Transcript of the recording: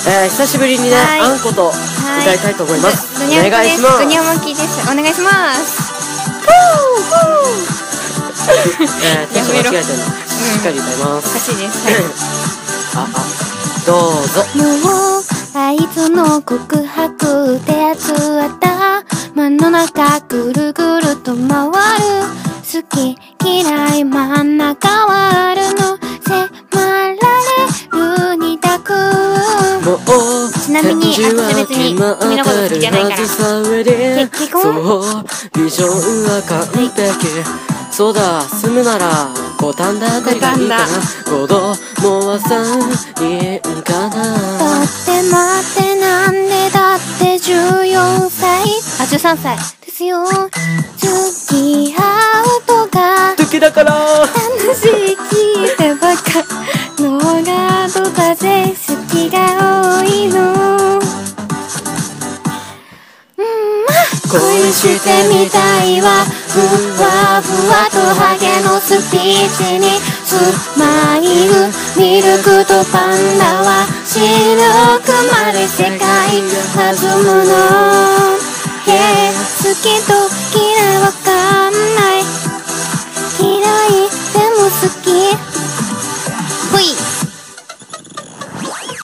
久しぶりにね、あんこと歌いたいと思います。お願いします。 ぐにゃもきです。お願いします。 テンション間違えてるの。しっかり歌います。 おかしいです。 どうぞ。 もうあいつの告白ってやつは頭の中ぐるぐると回る。好き嫌い真ん中割るの迫られる二択。 ちなみに私別に君のこと好きじゃないから結婚。 そうビジョンは完璧。そうだ住むなら五反田あたりがいいかな。子供は3人かな。 だって待ってなんでだって14歳 13歳ですよ。付き合うとか好きだから話聞いてばかのがどだぜ。好きが多いの。恋してみたいわ。ふわふわとハゲのスピーチにスマイル。ミルクとパンダは白くまで世界が弾むの。好きと嫌いわかんない。嫌いでも好き